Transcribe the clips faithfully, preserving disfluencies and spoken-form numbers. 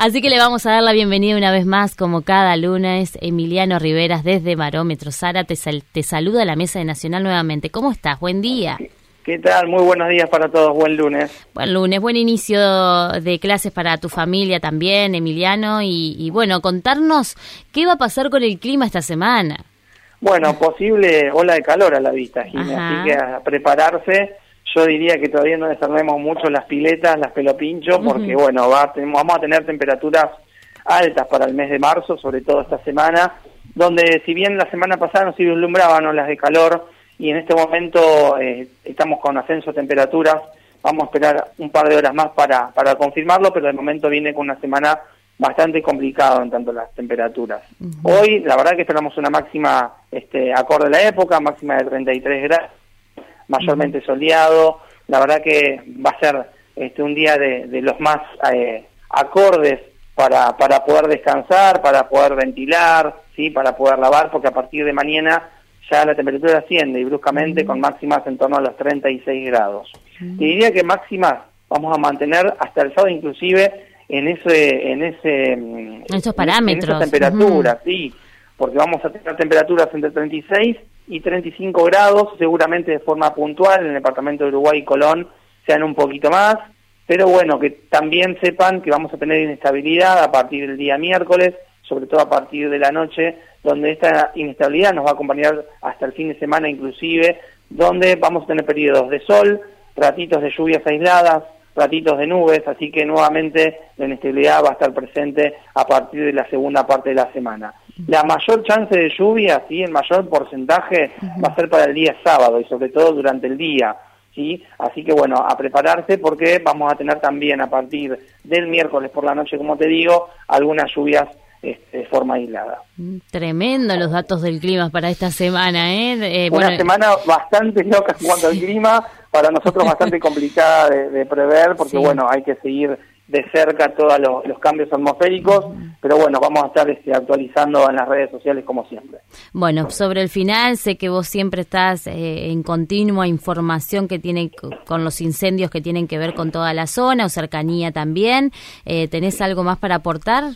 Así que le vamos a dar la bienvenida una vez más, como cada lunes, Emiliano Riveras desde Barómetro Zárate. Te, sal, te saluda a la Mesa de Nacional nuevamente. ¿Cómo estás? Buen día. ¿Qué, qué tal? Muy buenos días para todos. Buen lunes. Buen lunes, buen inicio de clases para tu familia también, Emiliano. Y, y bueno, contarnos qué va a pasar con el clima esta semana. Bueno, posible ola de calor a la vista, Gina. Así que a prepararse. Yo diría que todavía no desarmemos mucho las piletas, las pelopinchos, porque uh-huh. bueno, va, vamos a tener temperaturas altas para el mes de marzo, sobre todo esta semana, donde si bien la semana pasada nos vislumbraban olas de calor, y en este momento eh, estamos con ascenso de temperaturas, vamos a esperar un par de horas más para, para confirmarlo, pero de momento viene con una semana bastante complicada en tanto las temperaturas. Uh-huh. Hoy, la verdad que esperamos una máxima este, acorde a la época, máxima de treinta y tres grados, mayormente soleado. La verdad que va a ser este un día de, de los más eh, acordes para para poder descansar, para poder ventilar, sí, para poder lavar, porque a partir de mañana ya la temperatura asciende y bruscamente mm. con máximas en torno a los treinta y seis grados. Mm. Y diría que máximas vamos a mantener hasta el sábado inclusive en ese en ese en esos parámetros, en esas temperaturas, mm. sí, porque vamos a tener temperaturas entre treinta y seis y treinta y cinco grados, seguramente de forma puntual, en el departamento de Uruguay y Colón sean un poquito más, pero bueno, que también sepan que vamos a tener inestabilidad a partir del día miércoles, sobre todo a partir de la noche, donde esta inestabilidad nos va a acompañar hasta el fin de semana inclusive, donde vamos a tener periodos de sol, ratitos de lluvias aisladas, ratitos de nubes, así que nuevamente la inestabilidad va a estar presente a partir de la segunda parte de la semana. La mayor chance de lluvia, sí, el mayor porcentaje uh-huh. va a ser para el día sábado y sobre todo durante el día, sí, así que bueno, a prepararse porque vamos a tener también a partir del miércoles por la noche, como te digo, algunas lluvias este, de forma aislada. Tremendo los datos del clima para esta semana, ¿eh? eh Una bueno... semana bastante loca en cuanto al clima, para nosotros bastante complicada de, de prever, porque sí. bueno, hay que seguir de cerca todos los, los cambios atmosféricos, uh-huh. pero bueno, vamos a estar este, actualizando en las redes sociales como siempre. Bueno, sobre el final, sé que vos siempre estás eh, en continua información que tiene con los incendios que tienen que ver con toda la zona o cercanía también. Eh, ¿Tenés algo más para aportar?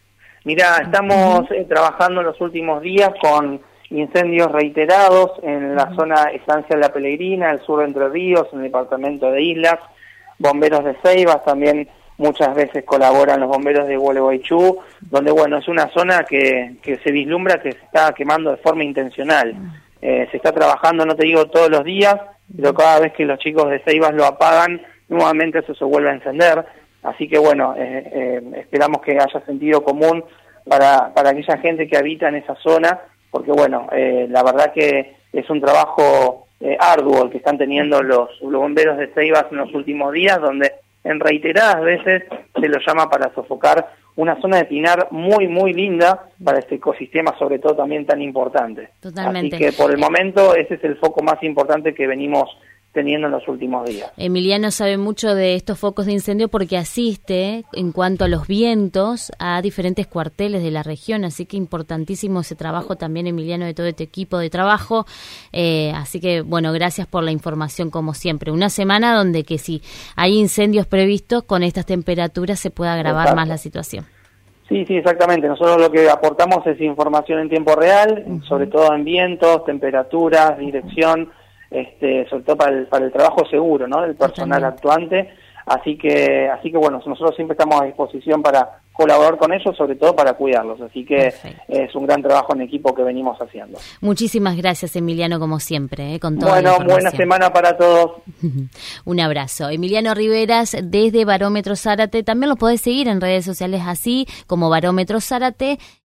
Mirá, estamos uh-huh. eh, trabajando en los últimos días con incendios reiterados en la uh-huh. zona Estancia de la Pelegrina, el sur de Entre Ríos, en el departamento de Islas, bomberos de Ceibas también. Muchas veces colaboran los bomberos de Gualeguaychú, donde bueno, es una zona que, que se vislumbra que se está quemando de forma intencional. Eh, se está trabajando, no te digo todos los días, pero cada vez que los chicos de Ceibas lo apagan, nuevamente eso se vuelve a encender. Así que bueno, eh, eh, esperamos que haya sentido común para, para aquella gente que habita en esa zona, porque bueno, eh, la verdad que es un trabajo eh, arduo el que están teniendo los, los bomberos de Ceibas en los últimos días, donde en reiteradas veces se lo llama para sofocar una zona de pinar muy, muy linda para este ecosistema, sobre todo también tan importante. Totalmente. Así que por el momento ese es el foco más importante que venimos teniendo en los últimos días. Emiliano sabe mucho de estos focos de incendio porque asiste, en cuanto a los vientos, a diferentes cuarteles de la región, así que importantísimo ese trabajo también, Emiliano, de todo este equipo de trabajo. Eh, así que, bueno, gracias por la información como siempre. Una semana donde que si hay incendios previstos, con estas temperaturas se puede agravar Exacto. más la situación. Sí, sí, exactamente. Nosotros lo que aportamos es información en tiempo real, uh-huh. sobre todo en vientos, temperaturas, dirección, Este, sobre todo para el, para el trabajo seguro, ¿no? Del personal actuante, así que así que bueno, nosotros siempre estamos a disposición para colaborar con ellos, sobre todo para cuidarlos, así que Perfecto. Es un gran trabajo en equipo que venimos haciendo. Muchísimas gracias, Emiliano, como siempre, ¿eh? Con toda Bueno, la información. Buena semana para todos. Un abrazo. Emiliano Riveras desde Barómetro Zárate, también lo podés seguir en redes sociales así como Barómetro Zárate.